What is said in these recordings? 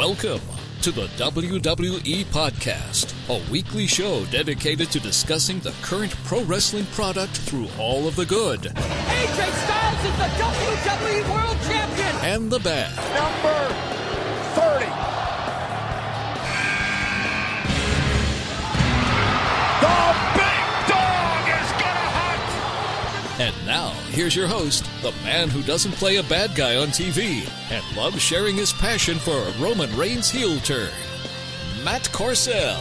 Welcome to the WWE Podcast, a weekly show dedicated to discussing the current pro wrestling product through all of the good. AJ Styles is the WWE World Champion! And the bad. Number 30. The big dog is gonna hunt! And now, here's your host, the man who doesn't play a bad guy on TV and loves sharing his passion for a Roman Reigns heel turn, Matt Corcel.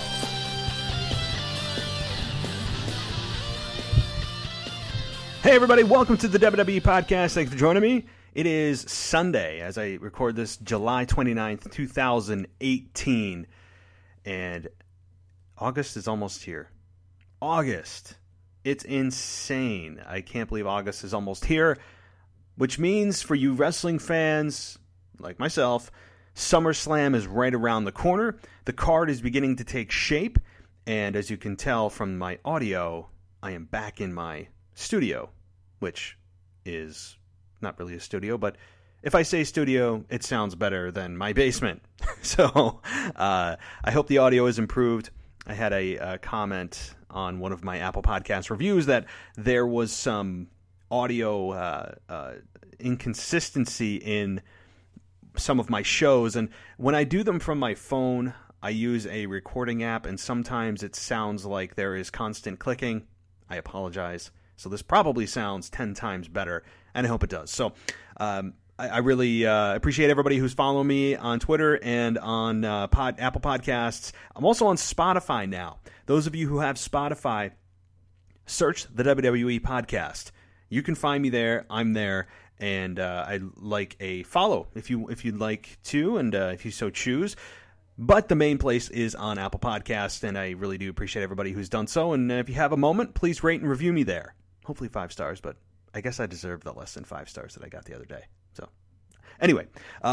Hey everybody, welcome to the WWE Podcast. Thanks for joining me. It is Sunday as I record this, July 29th, 2018. And August is almost here. August. It's insane. I can't believe August is almost here. Which means for you wrestling fans like myself, SummerSlam is right around the corner. The card is beginning to take shape. And as you can tell from my audio, I am back in my studio, which is not really a studio, but if I say studio, it sounds better than my basement. So I hope the audio is improved. I had a comment on one of my Apple Podcast reviews that there was some audio inconsistency in some of my shows, and when I do them from my phone, I use a recording app, and sometimes it sounds like there is constant clicking. I apologize. So this probably sounds 10 times better, and I hope it does. So I really appreciate everybody who's following me on Twitter and on Apple Podcasts. I'm also on Spotify now. Those of you who have Spotify, search the WWE Podcast. You can find me there. I'm there, and I'd like a follow if you'd like to, and if you so choose. But the main place is on Apple Podcasts, and I really do appreciate everybody who's done so. And if you have a moment, please rate and review me there. Hopefully 5 stars, but I guess I deserve the less than 5 stars that I got the other day. So, anyway,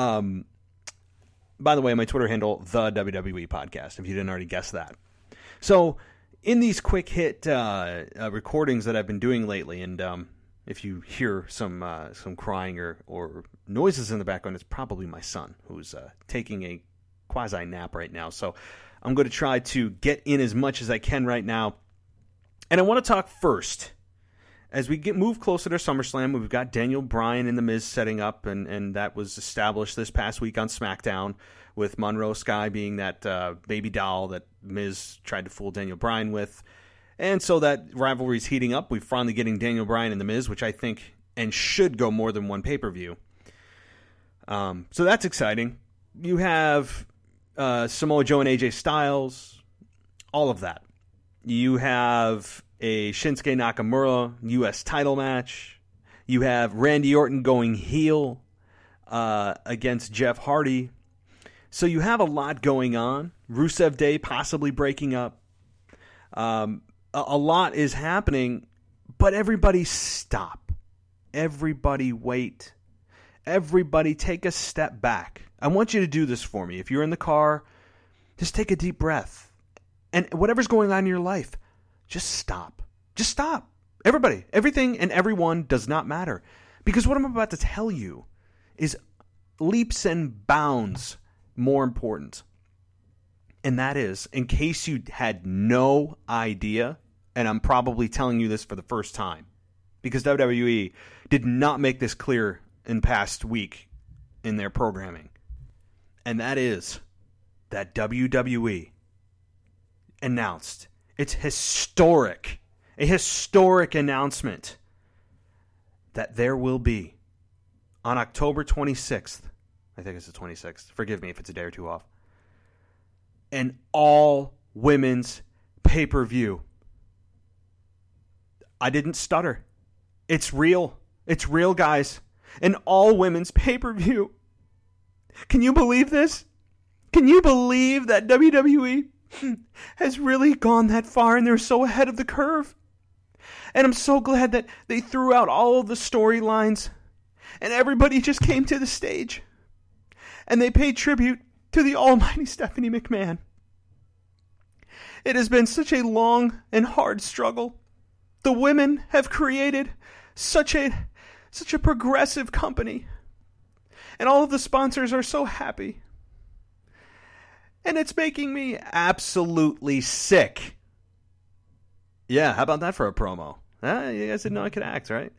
by the way, my Twitter handle, the WWE Podcast, if you didn't already guess that. So, in these quick hit recordings that I've been doing lately, and if you hear some crying or noises in the background, it's probably my son who's taking a quasi nap right now. So, I'm going to try to get in as much as I can right now. And I want to talk first. As we move closer to SummerSlam, we've got Daniel Bryan and The Miz setting up, and that was established this past week on SmackDown, with Monroe Sky being that baby doll that Miz tried to fool Daniel Bryan with. And so that rivalry's heating up. We're finally getting Daniel Bryan and The Miz, which I think and should go more than one pay-per-view. So that's exciting. You have Samoa Joe and AJ Styles, all of that. You have a Shinsuke Nakamura U.S. title match. You have Randy Orton going heel against Jeff Hardy. So you have a lot going on. Rusev Day possibly breaking up. A lot is happening, but everybody stop. Everybody wait. Everybody take a step back. I want you to do this for me. If you're in the car, just take a deep breath. And whatever's going on in your life, just stop. Just stop. Everybody, everything and everyone does not matter. Because what I'm about to tell you is leaps and bounds more important. And that is, in case you had no idea, and I'm probably telling you this for the first time, because WWE did not make this clear in past week in their programming. And that is that WWE announced its a historic announcement that there will be on October 26th, I think it's the 26th, forgive me if it's a day or two off, an all-women's pay-per-view. I didn't stutter. It's real. It's real, guys. An all-women's pay-per-view. Can you believe this? Can you believe that WWE has really gone that far and they're so ahead of the curve? And I'm so glad that they threw out all of the storylines and everybody just came to the stage and they paid tribute to the almighty Stephanie McMahon. It has been such a long and hard struggle. The women have created such a progressive company. And all of the sponsors are so happy. And it's making me absolutely sick. Yeah, how about that for a promo? You guys didn't know I could act, right?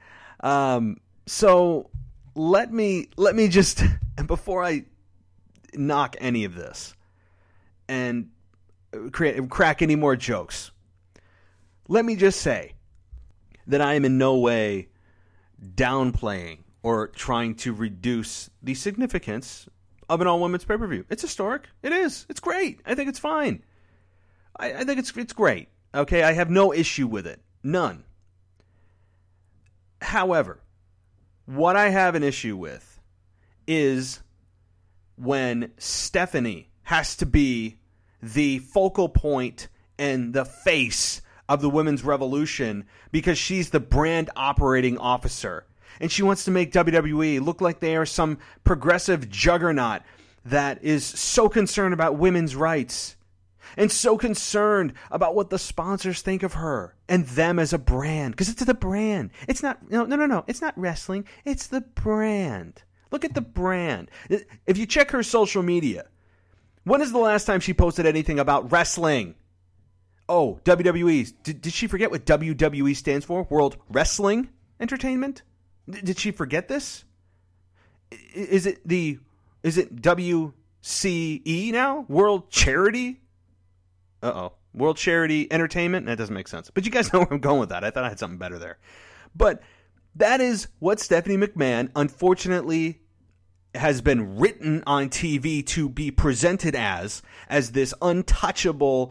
So let me just, before I knock any of this and crack any more jokes, let me just say that I am in no way downplaying or trying to reduce the significance of an all-women's pay-per-view. It's historic. It is. It's great. I think it's fine. I think it's great. Okay, I have no issue with it. None. However, what I have an issue with is when Stephanie has to be the focal point and the face of the women's revolution because she's the brand operating officer. And she wants to make WWE look like they are some progressive juggernaut that is so concerned about women's rights and so concerned about what the sponsors think of her and them as a brand. Because it's the brand. It's not, no. It's not wrestling. It's the brand. Look at the brand. If you check her social media, when is the last time she posted anything about wrestling? Oh, WWE. Did she forget what WWE stands for? World Wrestling Entertainment? Did she forget this? Is it WCE now? World Charity? World Charity Entertainment? That doesn't make sense. But you guys know where I'm going with that. I thought I had something better there. But that is what Stephanie McMahon, unfortunately, has been written on TV to be presented as this untouchable,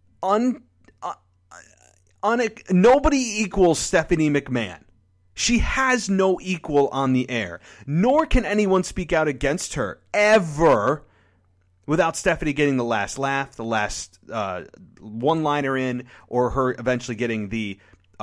nobody equals Stephanie McMahon. She has no equal on the air, nor can anyone speak out against her, ever, without Stephanie getting the last laugh, the last one-liner in, or her eventually getting the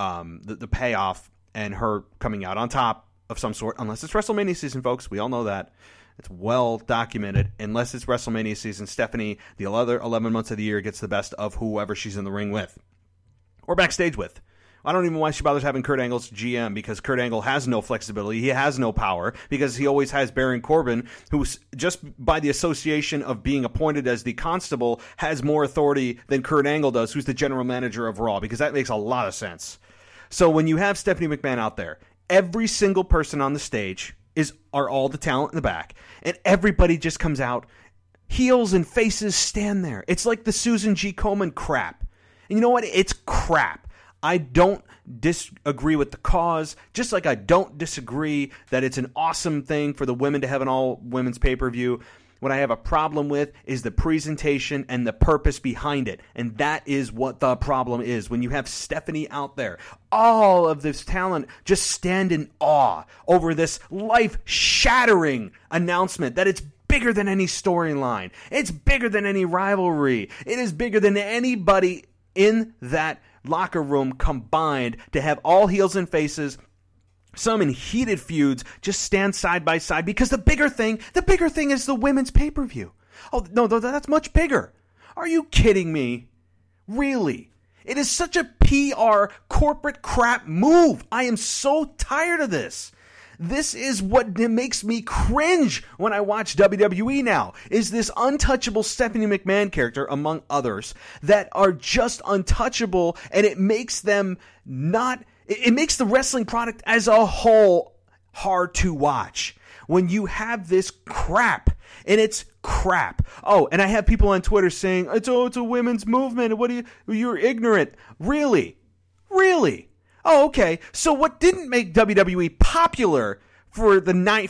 payoff and her coming out on top of some sort, unless it's WrestleMania season, folks. We all know that. It's well documented. Unless it's WrestleMania season, Stephanie, the other 11 months of the year, gets the best of whoever she's in the ring with or backstage with. I don't even know why she bothers having Kurt Angle's GM, because Kurt Angle has no flexibility. He has no power, because he always has Baron Corbin, who's just by the association of being appointed as the constable has more authority than Kurt Angle does, who's the general manager of Raw, because that makes a lot of sense. So when you have Stephanie McMahon out there, every single person on the stage are all the talent in the back, and everybody just comes out, heels and faces stand there. It's like the Susan G. Komen crap. And you know what? It's crap. I don't disagree with the cause, just like I don't disagree that it's an awesome thing for the women to have an all-women's pay-per-view. What I have a problem with is the presentation and the purpose behind it, and that is what the problem is. When you have Stephanie out there, all of this talent just stand in awe over this life-shattering announcement that it's bigger than any storyline. It's bigger than any rivalry. It is bigger than anybody in that locker room combined to have all heels and faces, some in heated feuds, just stand side by side, because the bigger thing is the women's pay-per-view. Oh, no, that's much bigger. Are you kidding me? Really? It is such a PR corporate crap move. I am so tired of this. This is what makes me cringe when I watch WWE now, is this untouchable Stephanie McMahon character, among others, that are just untouchable, and it makes them it makes the wrestling product as a whole hard to watch. When you have this crap, and it's crap. Oh, and I have people on Twitter saying, it's a women's movement, you're ignorant. Really? Oh, okay. So what didn't make WWE popular from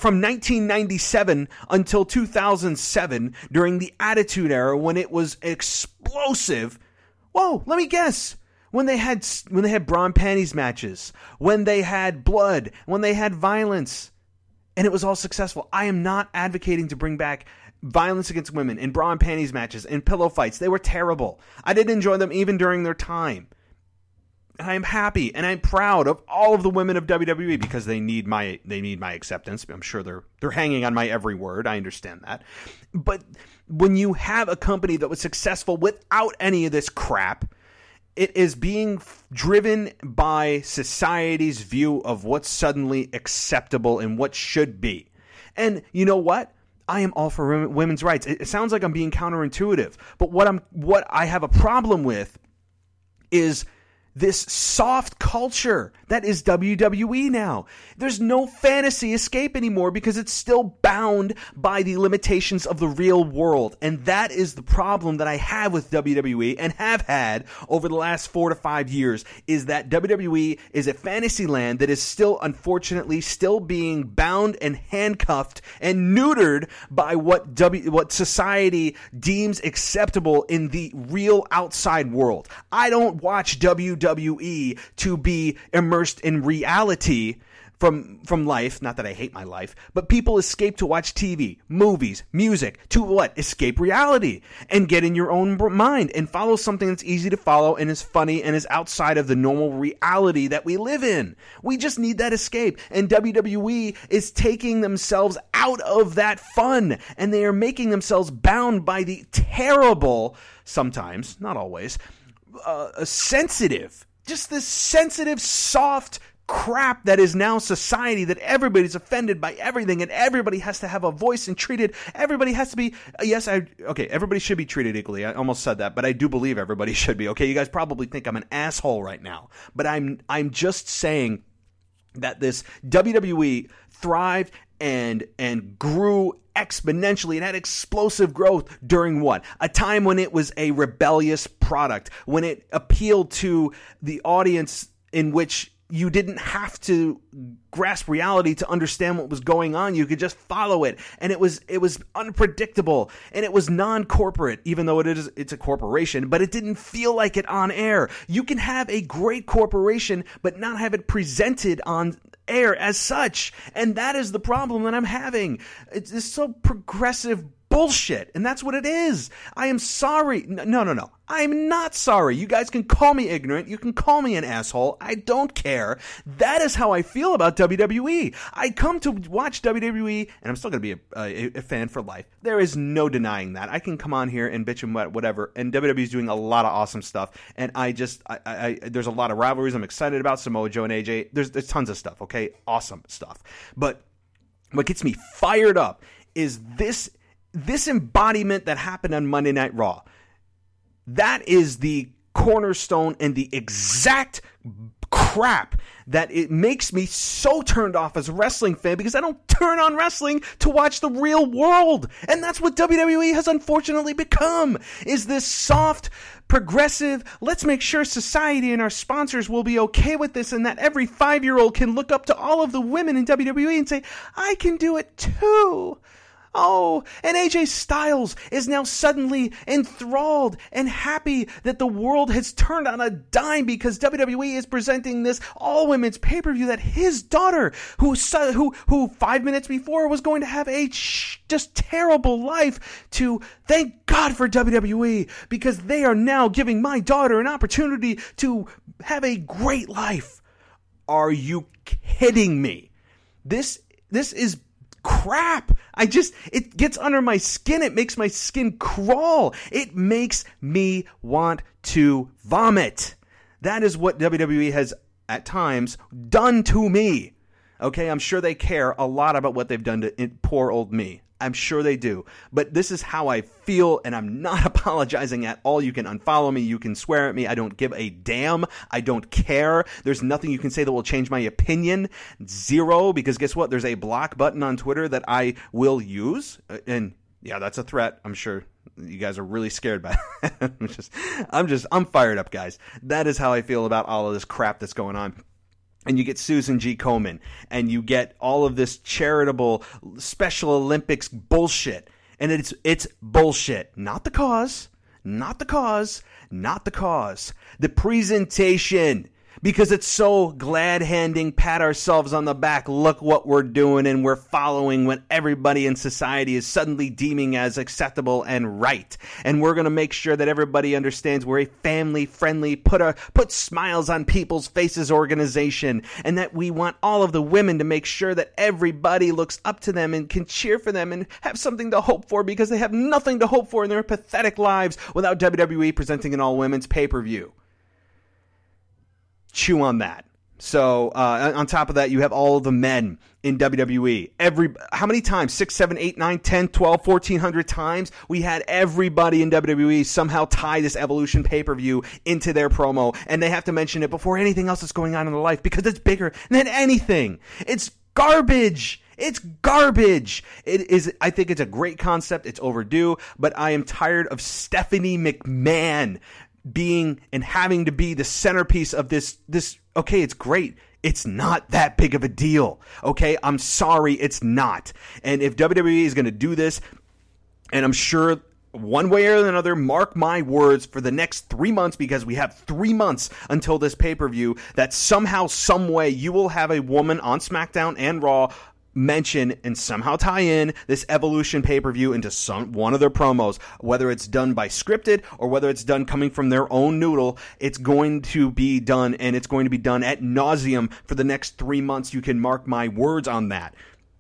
1997 until 2007 during the Attitude Era, when it was explosive? Whoa, let me guess. When they had bra and panties matches, when they had blood, when they had violence, and it was all successful. I am not advocating to bring back violence against women in bra and panties matches and pillow fights. They were terrible. I didn't enjoy them even during their time. And I'm happy and I'm proud of all of the women of WWE, because they need my acceptance. I'm sure they're hanging on my every word. I understand that. But when you have a company that was successful without any of this crap, it is being driven by society's view of what's suddenly acceptable and what should be. And you know what? I am all for women's rights. It sounds like I'm being counterintuitive, but what I have a problem with is this soft culture that is WWE now. There's no fantasy escape anymore because it's still bound by the limitations of the real world. And that is the problem that I have with WWE and have had over the last 4 to 5 years, is that WWE is a fantasy land that is still, unfortunately, still being bound and handcuffed and neutered by what society deems acceptable in the real outside world. I don't watch WWE to be immersed in reality from life. Not that I hate my life, but people escape to watch TV, movies, music, to what? Escape reality and get in your own mind and follow something that's easy to follow and is funny and is outside of the normal reality that we live in. We just need that escape, and WWE is taking themselves out of that fun, and they are making themselves bound by the terrible, sometimes, not always, sensitive, just this sensitive, soft crap that is now society, that everybody's offended by everything and everybody has to have a voice and treated, everybody has to be, everybody should be treated equally. I almost said that, but I do believe everybody should be. Okay, you guys probably think I'm an asshole right now, but I'm just saying that this WWE thrived and grew exponentially and had explosive growth during what? A time when it was a rebellious product, when it appealed to the audience in which you didn't have to grasp reality to understand what was going on. You could just follow it. And it was unpredictable, and it was non-corporate, even though it's a corporation, but it didn't feel like it on air. You can have a great corporation, but not have it presented on air as such. And that is the problem that I'm having. It's so progressive bullshit, and that's what it is. I am sorry. No. I'm not sorry. You guys can call me ignorant. You can call me an asshole. I don't care. That is how I feel about WWE. I come to watch WWE, and I'm still going to be a fan for life. There is no denying that. I can come on here and bitch and whatever, and WWE is doing a lot of awesome stuff, and there's a lot of rivalries I'm excited about. Samoa Joe and AJ. There's tons of stuff, okay? Awesome stuff. But what gets me fired up is this embodiment that happened on Monday Night Raw. That is the cornerstone and the exact crap that it makes me so turned off as a wrestling fan, because I don't turn on wrestling to watch the real world. And that's what WWE has unfortunately become, is this soft, progressive, let's make sure society and our sponsors will be okay with this, and that every 5-year-old can look up to all of the women in WWE and say, I can do it too. Oh, and AJ Styles is now suddenly enthralled and happy that the world has turned on a dime because WWE is presenting this all-women's pay-per-view that his daughter, who 5 minutes before was going to have a just terrible life, to thank God for WWE, because they are now giving my daughter an opportunity to have a great life. Are you kidding me? This is crap. It gets under my skin. It makes my skin crawl. It makes me want to vomit. That is what WWE has at times done to me. Okay, I'm sure they care a lot about what they've done to poor old me. I'm sure they do. But this is how I feel, and I'm not apologizing at all. You can unfollow me. You can swear at me. I don't give a damn. I don't care. There's nothing you can say that will change my opinion. Zero, because guess what? There's a block button on Twitter that I will use. And yeah, that's a threat. I'm sure you guys are really scared by it. I'm fired up, guys. That is how I feel about all of this crap that's going on. And you get Susan G. Komen, and you get all of this charitable Special Olympics bullshit. And it's bullshit. Not the cause. The presentation. Because it's so glad-handing, pat ourselves on the back, look what we're doing, and we're following what everybody in society is suddenly deeming as acceptable and right. And we're going to make sure that everybody understands we're a family-friendly, put smiles on people's faces organization, and that we want all of the women to make sure that everybody looks up to them and can cheer for them and have something to hope for, because they have nothing to hope for in their pathetic lives without WWE presenting an all-women's pay-per-view. Chew on that. So on top of that, you have all the men in WWE. How many times? 6, 7, 8, 9, 10, 12, 1,400 times? We had everybody in WWE somehow tie this Evolution pay-per-view into their promo, and they have to mention it before anything else that's going on in their life because it's bigger than anything. It's garbage. It's garbage. It is. I think it's a great concept. It's overdue, but I am tired of Stephanie McMahon being and having to be the centerpiece of this. Okay, it's great. It's not that big of a deal. Okay, I'm sorry, it's not. And if WWE is going to do this, and I'm sure one way or another, mark my words, for the next 3 months, because we have 3 months until this pay-per-view, that somehow, some way, you will have a woman on SmackDown and Raw mention and somehow tie in this Evolution pay-per-view into one of their promos, whether it's done by scripted or whether it's done coming from their own noodle. It's going to be done, and it's going to be done ad nauseum for the next 3 months. You can mark my words on that.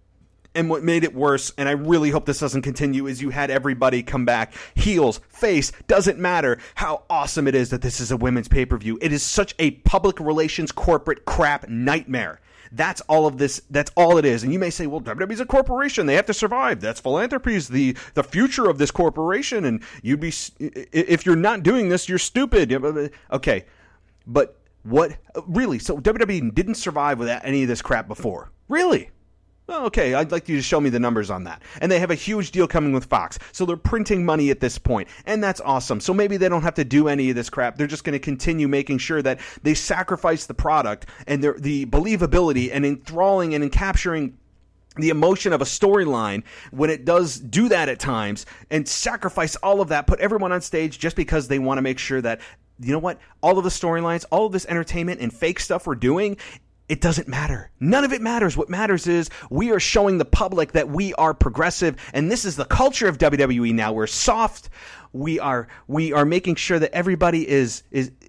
And what made it worse, and I really hope this doesn't continue, is you had everybody come back. Heels, face, doesn't matter how awesome it is that this is a women's pay-per-view. It is such a public relations corporate crap nightmare. That's all of this. That's all it is. And you may say, well, WWE's a corporation. They have to survive. That's philanthropy is the future of this corporation. And you'd be, if you're not doing this, you're stupid. Okay. But what, really? So WWE didn't survive without any of this crap before. Really? Well, okay, I'd like you to show me the numbers on that. And they have a huge deal coming with Fox. So they're printing money at this point. And that's awesome. So maybe they don't have to do any of this crap. They're just going to continue making sure that they sacrifice the product and the believability and enthralling and in capturing the emotion of a storyline when it does do that at times, and sacrifice all of that, put everyone on stage just because they want to make sure that, you know what, all of the storylines, all of this entertainment and fake stuff we're doing, it doesn't matter. None of it matters. What matters is we are showing the public that we are progressive, and this is the culture of WWE now. We're soft. We are making sure that everybody is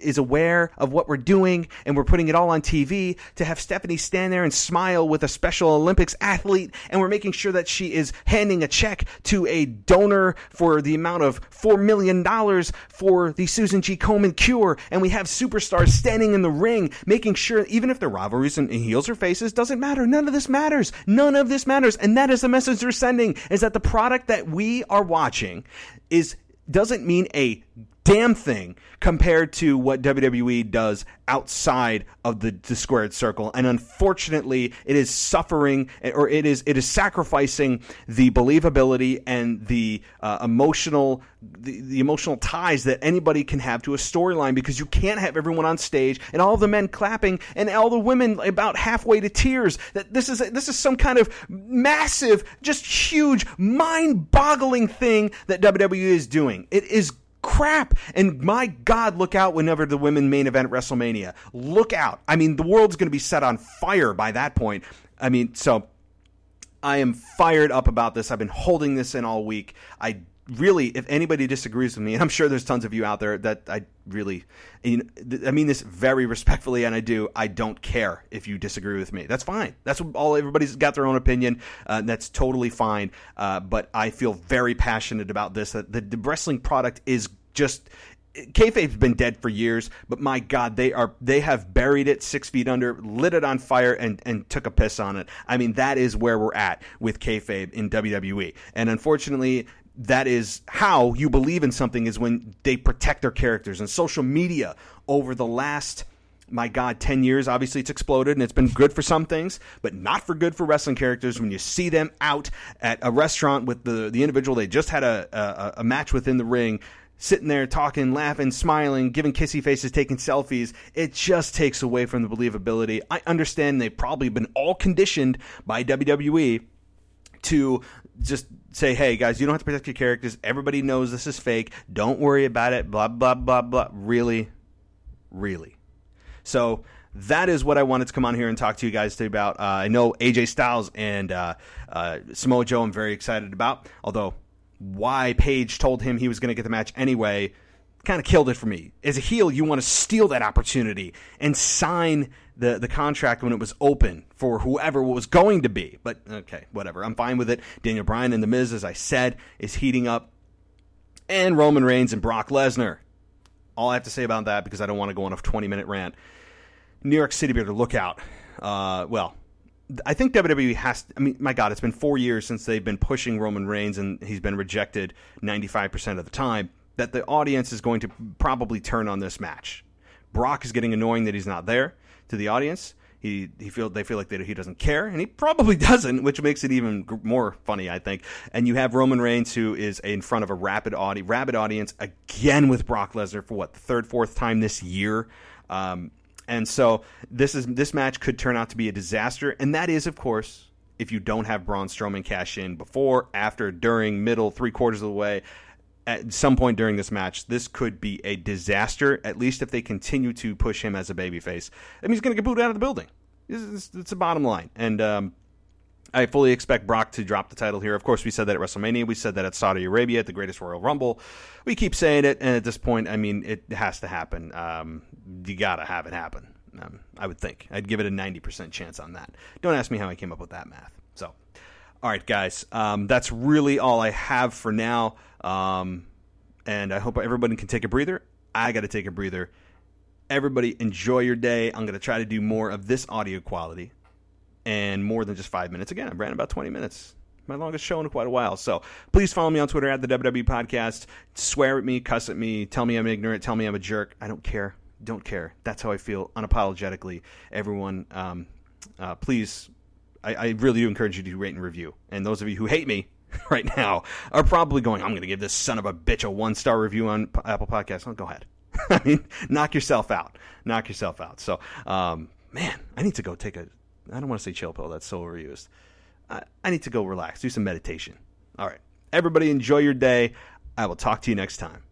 aware of what we're doing, and we're putting it all on TV. To have Stephanie stand there and smile with a Special Olympics athlete, and we're making sure that she is handing a check to a donor for the amount of $4 million for the Susan G. Komen cure, and we have superstars standing in the ring, making sure, even if they're rivalries and heels or faces, doesn't matter. None of this matters. None of this matters, and that is the message they're sending, is that the product that we are watching doesn't mean a damn thing compared to what WWE does outside of the squared circle. And unfortunately, it is suffering, or it is sacrificing the believability and the emotional ties that anybody can have to a storyline, because you can't have everyone on stage and all the men clapping and all the women about halfway to tears. That this is some kind of massive, just huge, mind-boggling thing that WWE is doing. It is crap. And my God, look out whenever the women main event at WrestleMania. Look out. I mean, the world's going to be set on fire by that point. I mean, so I am fired up about this. I've been holding this in all week. I really, if anybody disagrees with me, and I'm sure there's tons of you out there that I mean this very respectfully, and I don't care if you disagree with me. That's fine. That's what everybody's got their own opinion. That's totally fine. But I feel very passionate about this. That the wrestling product is just, kayfabe's been dead for years, but my God, they have buried it 6 feet under, lit it on fire, and took a piss on it. I mean, that is where we're at with kayfabe in WWE. And unfortunately, that is how you believe in something, is when they protect their characters. And social media over the last, my God, 10 years, obviously it's exploded, and it's been good for some things, but not for good for wrestling characters. When you see them out at a restaurant with the individual they just had a match with in the ring, sitting there talking, laughing, smiling, giving kissy faces, taking selfies, it just takes away from the believability. I understand they've probably been all conditioned by WWE to just say, hey, guys, you don't have to protect your characters. Everybody knows this is fake. Don't worry about it. Blah, blah, blah, blah. Really? Really? So that is what I wanted to come on here and talk to you guys today about. I know AJ Styles and Samoa Joe I'm very excited about, although why Paige told him he was going to get the match anyway kind of killed it for me. As a heel, you want to steal that opportunity and sign the contract when it was open for whoever it was going to be. But, okay, whatever. I'm fine with it. Daniel Bryan and The Miz, as I said, is heating up. And Roman Reigns and Brock Lesnar. All I have to say about that, because I don't want to go on a 20-minute rant. New York City better look out. Well, I think WWE has – I mean, my God, it's been 4 years since they've been pushing Roman Reigns and he's been rejected 95% of the time, that the audience is going to probably turn on this match. Brock is getting annoying that he's not there to the audience. They feel like he doesn't care, and he probably doesn't, which makes it even more funny, I think. And you have Roman Reigns, who is in front of a rabid audience again with Brock Lesnar for the third, fourth time this year. And so this match could turn out to be a disaster, and that is, of course, if you don't have Braun Strowman cash in before, after, during, middle, 3/4 of the way. At some point during this match, this could be a disaster, at least if they continue to push him as a babyface. I mean, he's going to get booed out of the building. It's the bottom line. And I fully expect Brock to drop the title here. Of course, we said that at WrestleMania. We said that at Saudi Arabia, at the Greatest Royal Rumble. We keep saying it, and at this point, I mean, it has to happen. You got to have it happen, I would think. I'd give it a 90% chance on that. Don't ask me how I came up with that math. So, all right, guys, that's really all I have for now. And I hope everybody can take a breather. I got to take a breather. Everybody enjoy your day. I'm going to try to do more of this audio quality and more than just 5 minutes. Again, I ran about 20 minutes. My longest show in quite a while. So please follow me on Twitter at the WWE Podcast. Swear at me, cuss at me, tell me I'm ignorant, tell me I'm a jerk. I don't care. Don't care. That's how I feel unapologetically. Everyone, please, I really do encourage you to rate and review. And those of you who hate me right now are probably going, I'm going to give this son of a bitch a 1-star review on Apple Podcasts. Oh, go ahead. I mean, knock yourself out. Knock yourself out. So, man, I need to go take I don't want to say chill pill. That's so overused. I need to go relax, do some meditation. All right. Everybody enjoy your day. I will talk to you next time.